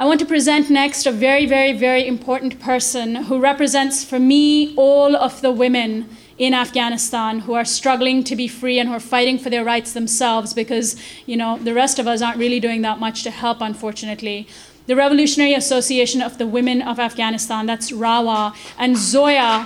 want to present next a very, very, very important person who represents, for me, all of the women in Afghanistan who are struggling to be free and who are fighting for their rights themselves because, the rest of us aren't really doing that much to help, unfortunately. The Revolutionary Association of the Women of Afghanistan, that's RAWA, and Zoya.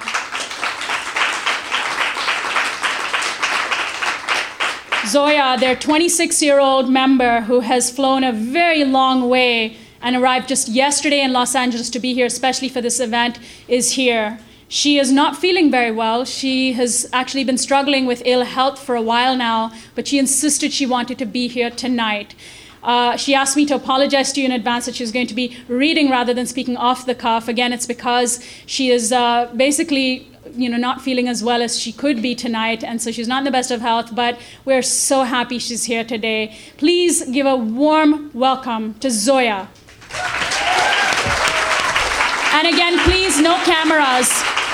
Zoya, their 26-year-old member who has flown a very long way and arrived just yesterday in Los Angeles to be here, especially for this event, is here. She is not feeling very well. She has actually been struggling with ill health for a while now, but she insisted she wanted to be here tonight. She asked me to apologize to you in advance that she was going to be reading rather than speaking off the cuff. Again, it's because she is basically not feeling as well as she could be tonight, and so she's not in the best of health, but we're so happy she's here today. Please give a warm welcome to Zoya. And again, please, no cameras.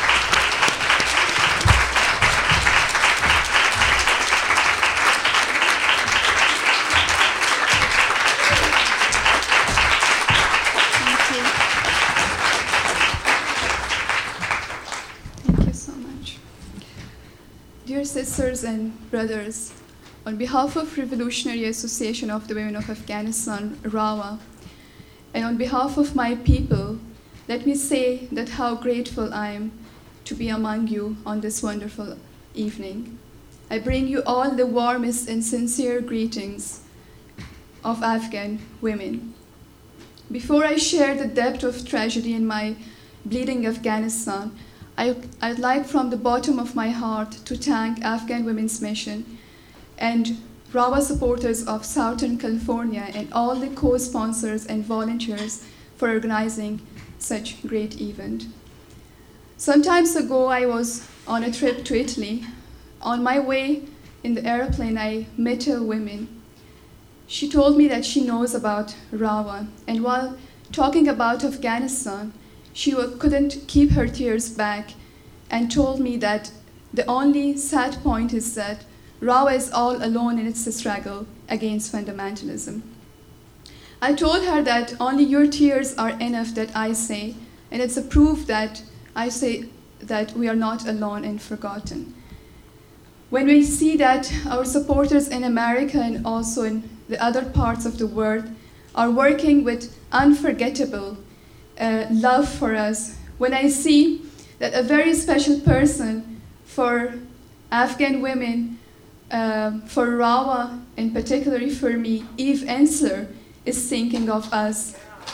Dear sisters and brothers, on behalf of Revolutionary Association of the Women of Afghanistan, RAWA, and on behalf of my people, let me say that how grateful I am to be among you on this wonderful evening. I bring you all the warmest and sincere greetings of Afghan women. Before I share the depth of tragedy in my bleeding Afghanistan, I'd like from the bottom of my heart to thank Afghan Women's Mission and RAWA supporters of Southern California and all the co-sponsors and volunteers for organizing such great event. Some time ago, I was on a trip to Italy. On my way in the airplane, I met a woman. She told me that she knows about RAWA, and while talking about Afghanistan, she couldn't keep her tears back and told me that the only sad point is that RAWA is all alone in its struggle against fundamentalism. I told her that only your tears are enough, that I say, and it's a proof that I say that we are not alone and forgotten. When we see that our supporters in America and also in the other parts of the world are working with unforgettable love for us, when I see that a very special person for Afghan women, for RAWA, and particularly for me, Eve Ensler, is thinking of us.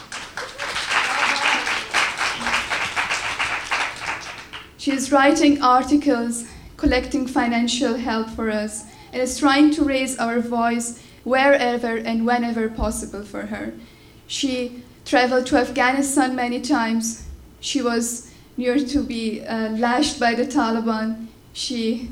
She is writing articles, collecting financial help for us, and is trying to raise our voice wherever and whenever possible for her. She traveled to Afghanistan many times. She was near to be lashed by the Taliban. She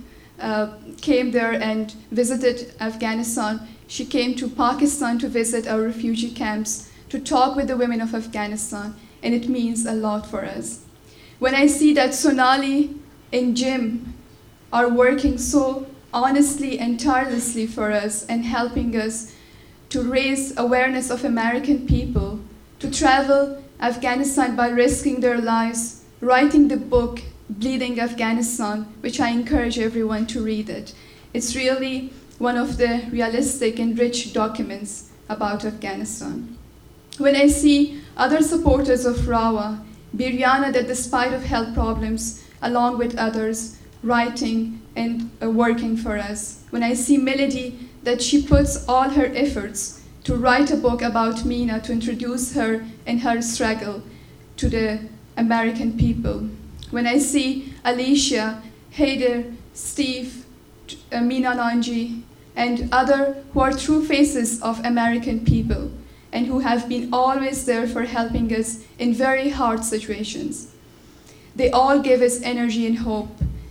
came there and visited Afghanistan. She came to Pakistan to visit our refugee camps, to talk with the women of Afghanistan, and it means a lot for us. When I see that Sonali and Jim are working so honestly and tirelessly for us and helping us to raise awareness of American people, to travel Afghanistan by risking their lives, writing the book, Bleeding Afghanistan, which I encourage everyone to read it. It's really one of the realistic and rich documents about Afghanistan. When I see other supporters of RAWA, Biryana, that despite of health problems, along with others, writing and working for us. When I see Melody, that she puts all her efforts to write a book about Mina, to introduce her and her struggle to the American people. When I see Alicia, Haider, Steve, Mina Nanji, and other who are true faces of American people and who have been always there for helping us in very hard situations. They all give us energy and hope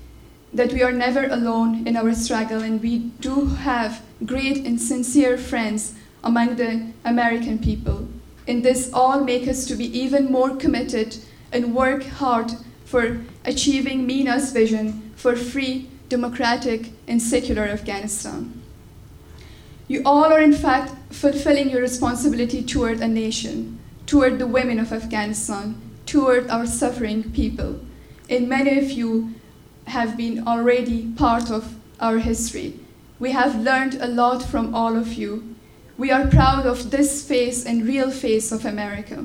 that we are never alone in our struggle, and we do have great and sincere friends among the American people. And this all makes us to be even more committed and work hard for achieving Mina's vision for free, democratic, and secular Afghanistan. You all are in fact fulfilling your responsibility toward a nation, toward the women of Afghanistan, toward our suffering people. And many of you have been already part of our history. We have learned a lot from all of you. We are proud of this face and real face of America.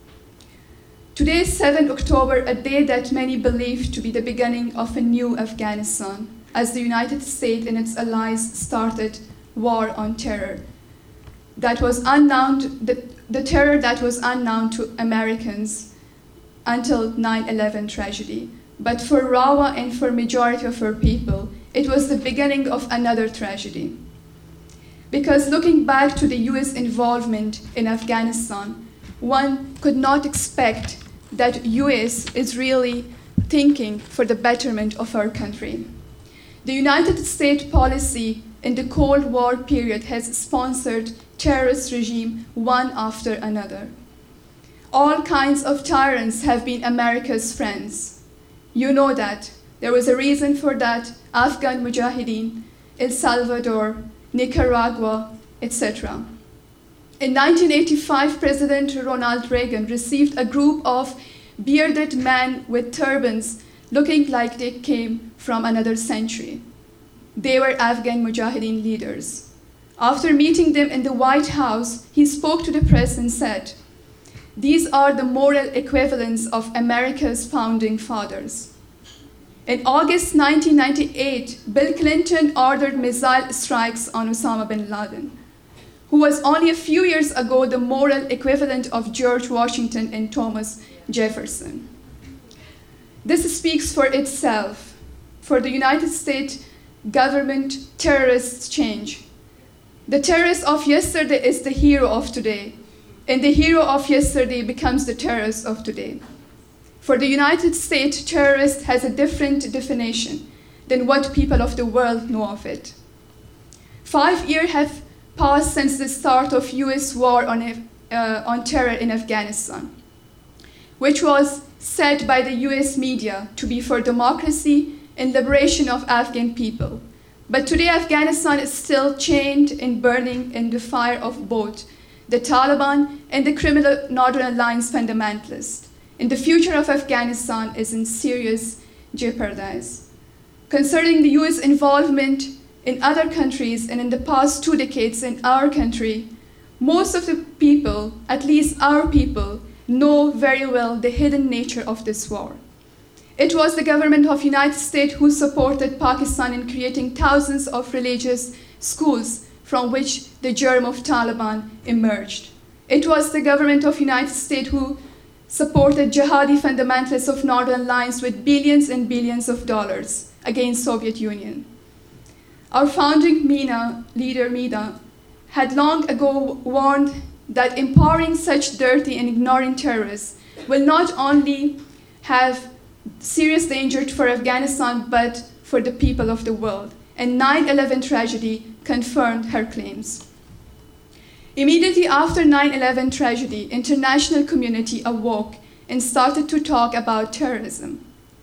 Today is 7th October, a day that many believe to be the beginning of a new Afghanistan, as the United States and its allies started war on terror. That was unknown, the terror that was unknown to Americans until 9/11 tragedy. But for Rawa and for majority of our people, it was the beginning of another tragedy. Because looking back to the US involvement in Afghanistan, one could not expect that US is really thinking for the betterment of our country. The United States policy in the Cold War period has sponsored terrorist regime one after another. All kinds of tyrants have been America's friends. You know that. There was a reason for that. Afghan Mujahideen, El Salvador, Nicaragua, etc. In 1985, President Ronald Reagan received a group of bearded men with turbans looking like they came from another century. They were Afghan Mujahideen leaders. After meeting them in the White House, he spoke to the press and said, "These are the moral equivalents of America's founding fathers." In August 1998, Bill Clinton ordered missile strikes on Osama bin Laden, who was only a few years ago the moral equivalent of George Washington and Thomas Jefferson. This speaks for itself. For the United States government, terrorists change. The terrorist of yesterday is the hero of today, and the hero of yesterday becomes the terrorist of today. For the United States, terrorist has a different definition than what people of the world know of it. 5 years have passed since the start of US war on terror in Afghanistan, which was said by the US media to be for democracy and liberation of Afghan people. But today Afghanistan is still chained and burning in the fire of both the Taliban and the criminal Northern Alliance fundamentalists. And the future of Afghanistan is in serious jeopardy. Concerning the US involvement in other countries and in the past 2 decades in our country, most of the people, at least our people, know very well the hidden nature of this war. It was the government of the United States who supported Pakistan in creating thousands of religious schools from which the germ of Taliban emerged. It was the government of the United States who supported jihadi fundamentalists of Northern Alliance with billions and billions of dollars against Soviet Union. Our founding leader Mina had long ago warned that empowering such dirty and ignoring terrorists will not only have serious danger for Afghanistan, but for the people of the world. And 9/11 tragedy confirmed her claims. Immediately after 9/11 tragedy, international community awoke and started to talk about terrorism.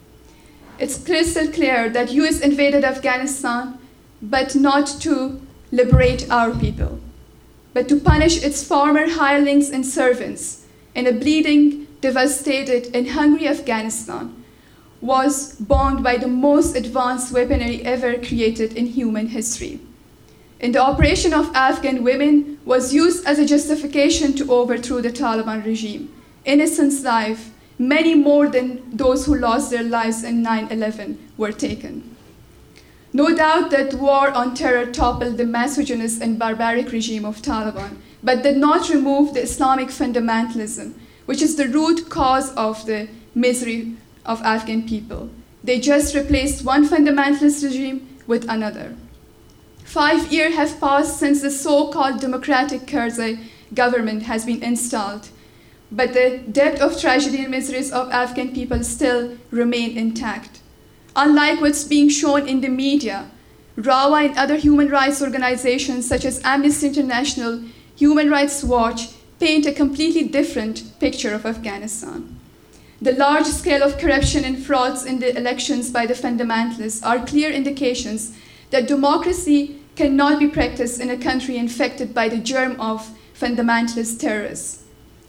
It's crystal clear that US invaded Afghanistan, but not to liberate our people, but to punish its former hirelings and servants. In a bleeding, devastated, and hungry Afghanistan was bombed by the most advanced weaponry ever created in human history. And the operation of Afghan women was used as a justification to overthrow the Taliban regime. Innocents' lives, many more than those who lost their lives in 9/11, were taken. No doubt that war on terror toppled the misogynist and barbaric regime of Taliban, but did not remove the Islamic fundamentalism, which is the root cause of the misery of Afghan people. They just replaced one fundamentalist regime with another. 5 years have passed since the so-called democratic Karzai government has been installed, but the depth of tragedy and miseries of Afghan people still remain intact. Unlike what's being shown in the media, RAWA and other human rights organizations such as Amnesty International, Human Rights Watch paint a completely different picture of Afghanistan. The large scale of corruption and frauds in the elections by the fundamentalists are clear indications that democracy cannot be practiced in a country infected by the germ of fundamentalist terrorists.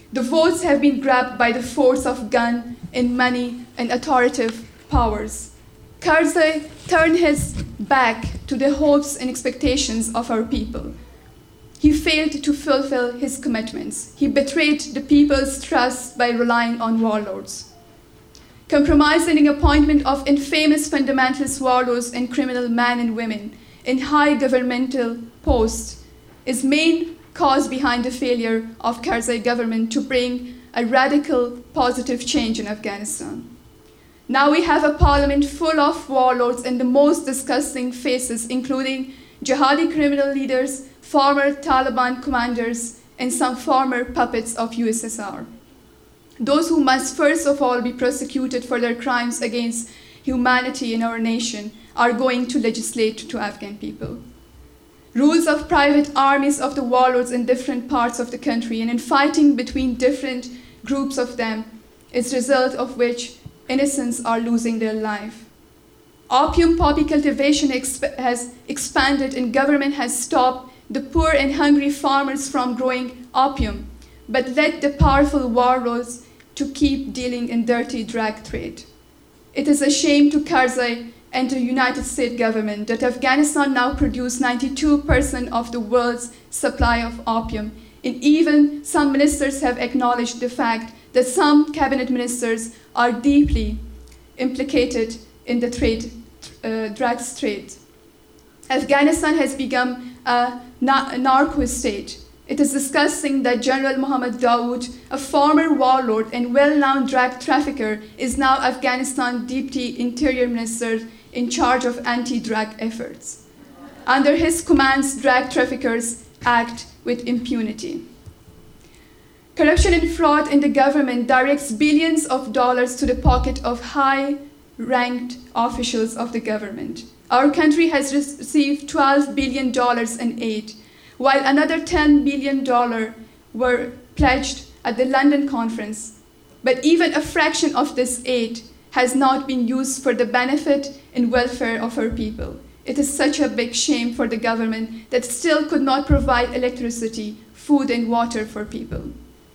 The votes have been grabbed by the force of gun and money and authoritative powers. Karzai turned his back to the hopes and expectations of our people. He failed to fulfill his commitments. He betrayed the people's trust by relying on warlords. Compromising the appointment of infamous fundamentalist warlords and criminal men and women in high governmental posts is main cause behind the failure of Karzai government to bring a radical positive change in Afghanistan. Now we have a parliament full of warlords and the most disgusting faces, including jihadi criminal leaders, former Taliban commanders, and some former puppets of USSR. Those who must first of all be prosecuted for their crimes against humanity in our nation are going to legislate to Afghan people. Rules of private armies of the warlords in different parts of the country and in fighting between different groups of them is the result of which innocents are losing their life. Opium poppy cultivation has expanded and government has stopped the poor and hungry farmers from growing opium, but let the powerful warlords to keep dealing in dirty drug trade. It is a shame to Karzai and the United States government that Afghanistan now produces 92% of the world's supply of opium, and even some ministers have acknowledged the fact that some cabinet ministers are deeply implicated in the drugs trade. Afghanistan has become a narco state. It is disgusting that General Mohammad Dawood, a former warlord and well-known drug trafficker, is now Afghanistan Deputy Interior Minister in charge of anti-drug efforts. Under his commands, drug traffickers act with impunity. Corruption and fraud in the government directs billions of dollars to the pocket of high-ranked officials of the government. Our country has received $12 billion in aid, while another $10 billion were pledged at the London conference. But even a fraction of this aid has not been used for the benefit and welfare of our people. It is such a big shame for the government that still could not provide electricity, food, and water for people.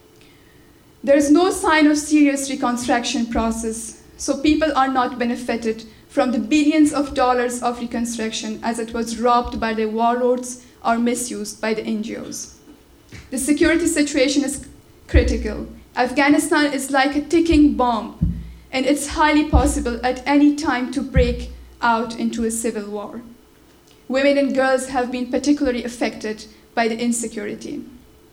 There is no sign of serious reconstruction process, so people are not benefited from the billions of dollars of reconstruction as it was robbed by the warlords or misused by the NGOs. The security situation is critical. Afghanistan is like a ticking bomb, and it's highly possible at any time to break out into a civil war. Women and girls have been particularly affected by the insecurity.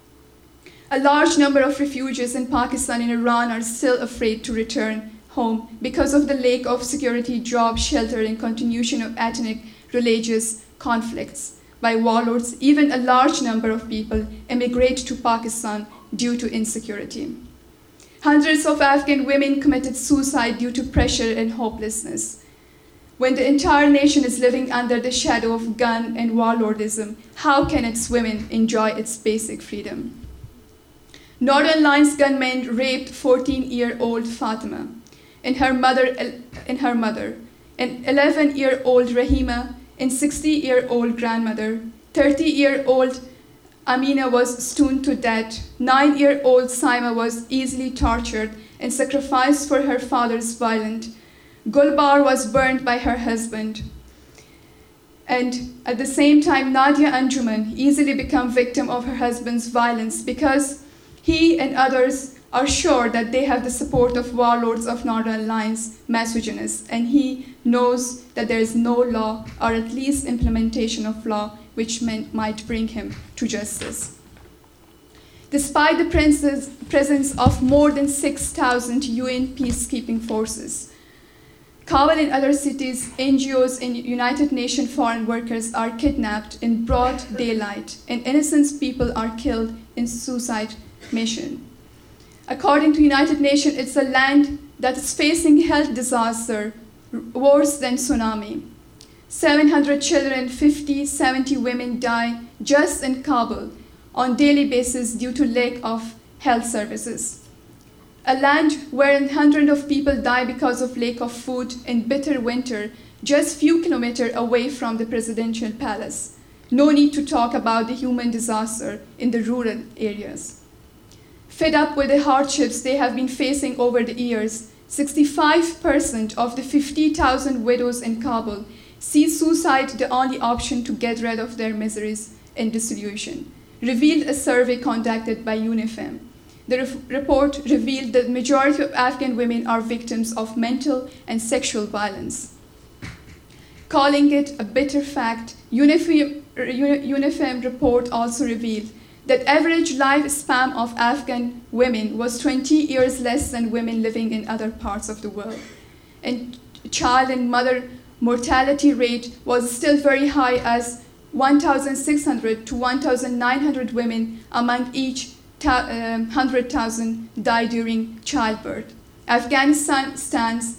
A large number of refugees in Pakistan and Iran are still afraid to return home because of the lack of security, job, shelter, and continuation of ethnic, religious conflicts by warlords. Even a large number of people emigrate to Pakistan due to insecurity. Hundreds of Afghan women committed suicide due to pressure and hopelessness. When the entire nation is living under the shadow of gun and warlordism, how can its women enjoy its basic freedom? Northern Lions gunmen raped 14-year-old Fatima and her mother, an 11-year-old Rahima, and 60-year-old grandmother. 30-year-old Amina was stoned to death. 9-year-old Saima was easily tortured and sacrificed for her father's violence. Gulbar was burned by her husband. And at the same time, Nadia Anjuman easily became victim of her husband's violence because he and others are sure that they have the support of warlords of Northern Lions, misogynists, and he knows that there is no law, or at least implementation of law, which might bring him to justice. Despite the presence of more than 6,000 UN peacekeeping forces, Kabul and other cities, NGOs and United Nations foreign workers are kidnapped in broad daylight, and innocent people are killed in suicide mission. According to United Nations, it's a land that is facing health disaster worse than tsunami. 700 children, 50, 70 women die just in Kabul on daily basis due to lack of health services. A land where hundreds of people die because of lack of food in bitter winter, just few kilometers away from the presidential palace. No need to talk about the human disaster in the rural areas. Fed up with the hardships they have been facing over the years, 65% of the 50,000 widows in Kabul see suicide the only option to get rid of their miseries and disillusion, revealed a survey conducted by UNIFEM. The report revealed that the majority of Afghan women are victims of mental and sexual violence. Calling it a bitter fact, UNIFEM report also revealed that average lifespan of Afghan women was 20 years less than women living in other parts of the world. And child and mother mortality rate was still very high, as 1,600 to 1,900 women among each 100,000 die during childbirth. Afghanistan stands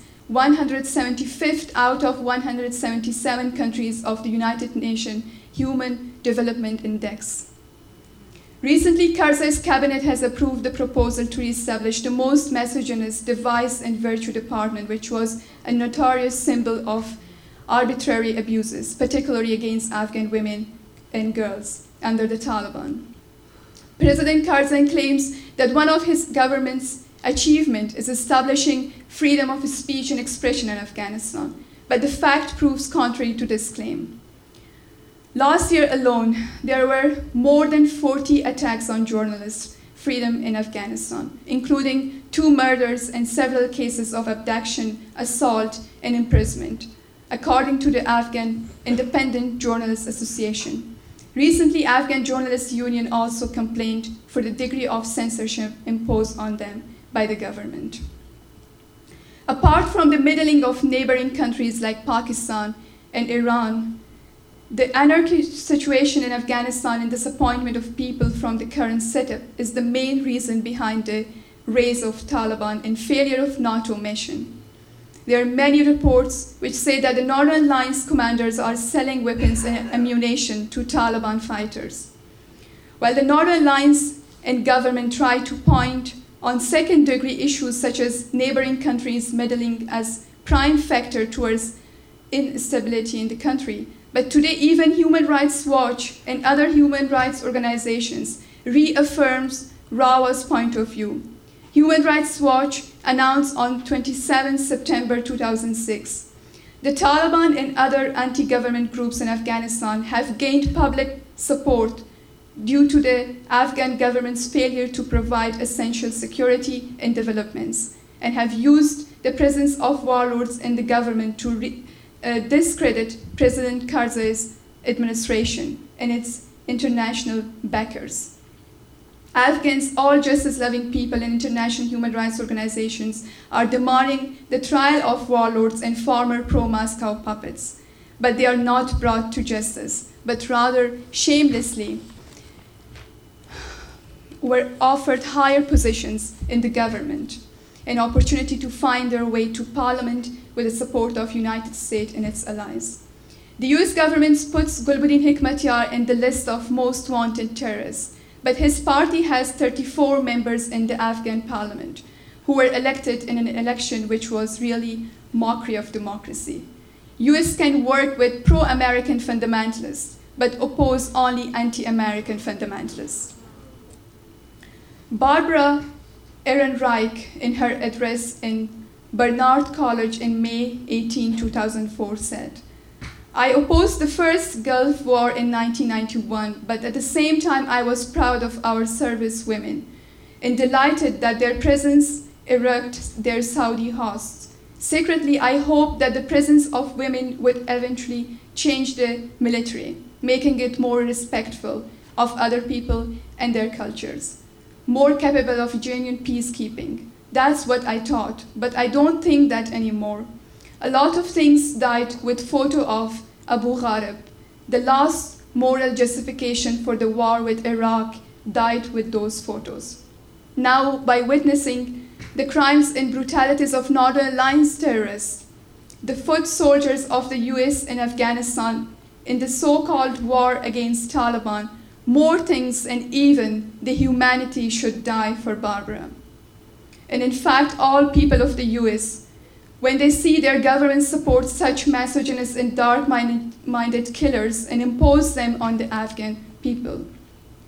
175th out of 177 countries of the United Nations Human Development Index. Recently, Karzai's cabinet has approved the proposal to establish the most misogynist Vice and Virtue Department, which was a notorious symbol of arbitrary abuses, particularly against Afghan women and girls under the Taliban. President Karzai claims that one of his government's achievements is establishing freedom of speech and expression in Afghanistan, but the fact proves contrary to this claim. Last year alone, there were more than 40 attacks on journalist freedom in Afghanistan, including 2 murders and several cases of abduction, assault, and imprisonment, according to the Afghan Independent Journalists Association. Recently, Afghan Journalists Union also complained for the degree of censorship imposed on them by the government. Apart from the meddling of neighboring countries like Pakistan and Iran, the anarchic situation in Afghanistan and disappointment of people from the current setup is the main reason behind the rise of Taliban and failure of NATO mission. There are many reports which say that the Northern Alliance commanders are selling weapons and ammunition to Taliban fighters. While the Northern Alliance and government try to point on second-degree issues such as neighboring countries meddling as prime factor towards instability in the country, but today even Human Rights Watch and other human rights organizations reaffirms Rawa's point of view. Human Rights Watch announced on 27 September 2006, the Taliban and other anti-government groups in Afghanistan have gained public support due to the Afghan government's failure to provide essential security and developments, and have used the presence of warlords in the government to discredit President Karzai's administration and its international backers. Afghans, all justice-loving people and international human rights organizations are demanding the trial of warlords and former pro-Moscow puppets, but they are not brought to justice, but rather shamelessly were offered higher positions in the government, an opportunity to find their way to parliament with the support of the United States and its allies. The US government puts Gulbuddin Hekmatyar in the list of most wanted terrorists, but his party has 34 members in the Afghan parliament who were elected in an election which was really mockery of democracy. US can work with pro-American fundamentalists, but oppose only anti-American fundamentalists. Barbara Ehrenreich, in her address in Barnard College in May 18, 2004, said, "I opposed the first Gulf War in 1991, but at the same time I was proud of our service women and delighted that their presence irked their Saudi hosts. Secretly, I hoped that the presence of women would eventually change the military, making it more respectful of other people and their cultures, more capable of genuine peacekeeping. That's what I thought, but I don't think that anymore. A lot of things died with photo of Abu Ghraib. The last moral justification for the war with Iraq died with those photos. Now, by witnessing the crimes and brutalities of Northern Alliance terrorists, the foot soldiers of the US in Afghanistan, in the so-called war against Taliban, more things and even the humanity should die for Barbara. And in fact, all people of the US, when they see their government support such misogynist and dark-minded killers and impose them on the Afghan people.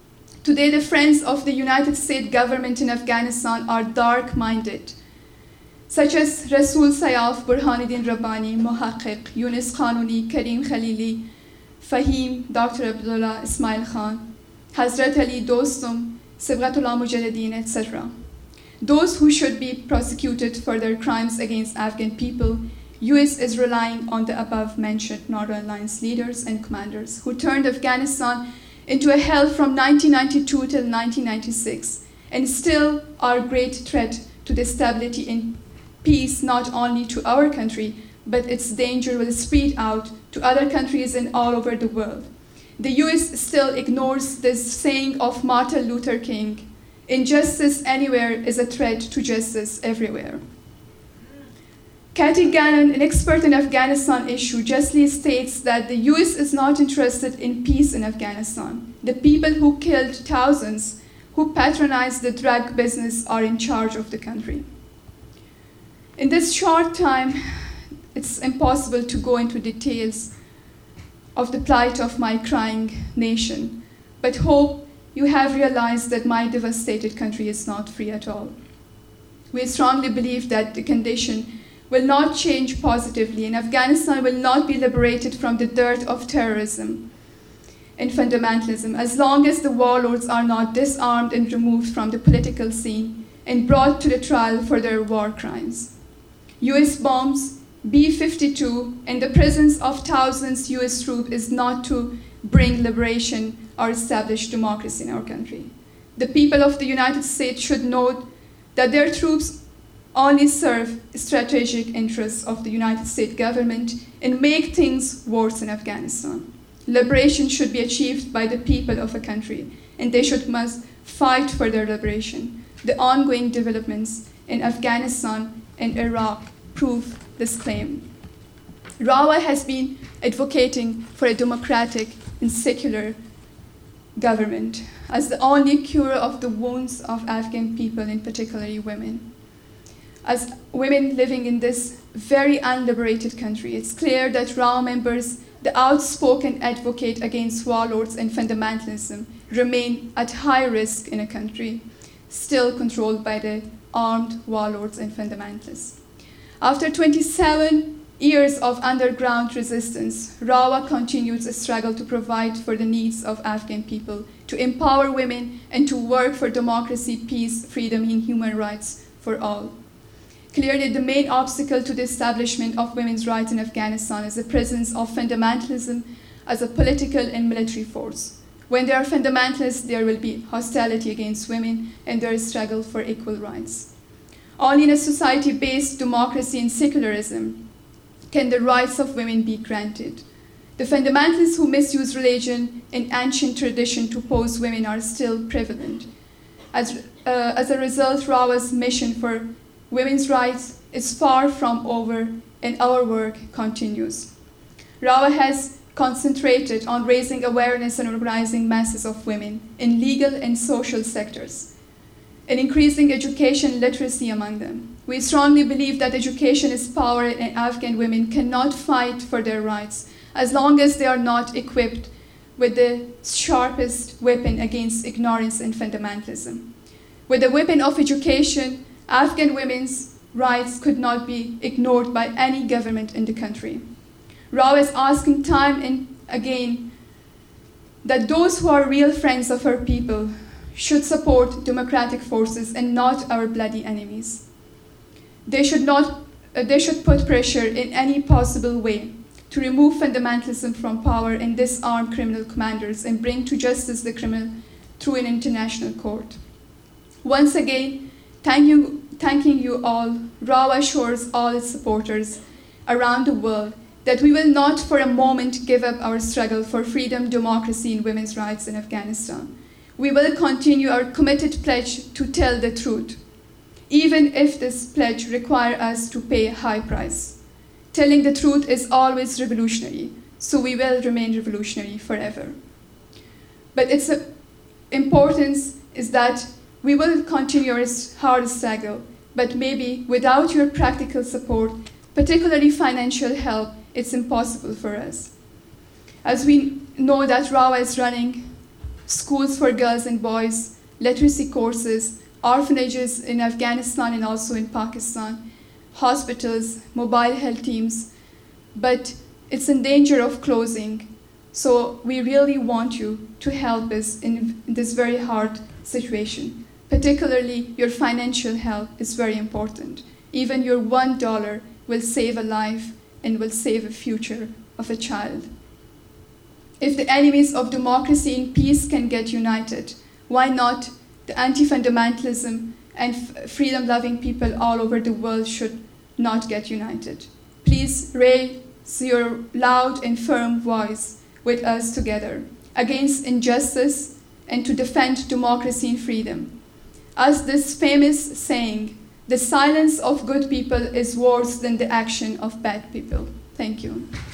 Today, the friends of the United States government in Afghanistan are dark-minded, such as Rasul Sayaf, Burhanuddin Rabbani, Muhaqqiq, Yunus Qanuni, Karim Khalili, Fahim, Dr. Abdullah Ismail Khan, Hazrat Ali Dostum, Sibghatullah Mujahideen, etc. Those who should be prosecuted for their crimes against Afghan people, US is relying on the above-mentioned Northern Alliance leaders and commanders who turned Afghanistan into a hell from 1992 till 1996 and still are a great threat to the stability and peace not only to our country, but its danger will spread out to other countries and all over the world. The US still ignores this saying of Martin Luther King, "Injustice anywhere is a threat to justice everywhere." Cathy Gannon, an expert in Afghanistan issue, justly states that the US is not interested in peace in Afghanistan. The people who killed thousands, who patronized the drug business, are in charge of the country. In this short time, it's impossible to go into details of the plight of my crying nation, but hope you have realized that my devastated country is not free at all. We strongly believe that the condition will not change positively, and Afghanistan will not be liberated from the dirt of terrorism and fundamentalism as long as the warlords are not disarmed and removed from the political scene and brought to the trial for their war crimes. US bombs, B-52, and the presence of thousands US troops is not to bring liberation or establish democracy in our country. The people of the United States should note that their troops only serve strategic interests of the United States government and make things worse in Afghanistan. Liberation should be achieved by the people of a country, and they must fight for their liberation. The ongoing developments in Afghanistan and Iraq prove this claim. RAWA has been advocating for a democratic and secular government as the only cure of the wounds of Afghan people, and particularly women. As women living in this very unliberated country, it's clear that RAWA members, the outspoken advocate against warlords and fundamentalism, remain at high risk in a country still controlled by the armed warlords and fundamentalists. After 27 years of underground resistance, RAWA continues a struggle to provide for the needs of Afghan people, to empower women, and to work for democracy, peace, freedom, and human rights for all. Clearly, the main obstacle to the establishment of women's rights in Afghanistan is the presence of fundamentalism as a political and military force. When there are fundamentalists, there will be hostility against women and their struggle for equal rights. Only in a society-based democracy and secularism can the rights of women be granted. The fundamentalists who misuse religion and ancient tradition to oppose women are still prevalent. As a result, RAWA's mission for women's rights is far from over, and our work continues. RAWA has concentrated on raising awareness and organizing masses of women in legal and social sectors, and increasing education literacy among them. We strongly believe that education is power, and Afghan women cannot fight for their rights as long as they are not equipped with the sharpest weapon against ignorance and fundamentalism. With the weapon of education, Afghan women's rights could not be ignored by any government in the country. RAWA is asking time and again that those who are real friends of our people should support democratic forces and not our bloody enemies. They should put pressure in any possible way to remove fundamentalism from power and disarm criminal commanders and bring to justice the criminal through an international court. Once again, thanking you all, RAWA assures all its supporters around the world that we will not for a moment give up our struggle for freedom, democracy, and women's rights in Afghanistan. We will continue our committed pledge to tell the truth, even if this pledge requires us to pay a high price. Telling the truth is always revolutionary, so we will remain revolutionary forever. But its importance is that we will continue our hard struggle, but maybe without your practical support, particularly financial help, it's impossible for us. As we know that RAWA is running schools for girls and boys, literacy courses, orphanages in Afghanistan and also in Pakistan, hospitals, mobile health teams, but it's in danger of closing. So we really want you to help us in this very hard situation. Particularly, your financial help is very important. Even your $1 will save a life and will save a future of a child. If the enemies of democracy and peace can get united, why not the anti-fundamentalism and freedom-loving people all over the world should not get united? Please raise your loud and firm voice with us together against injustice and to defend democracy and freedom. As this famous saying, the silence of good people is worse than the action of bad people. Thank you.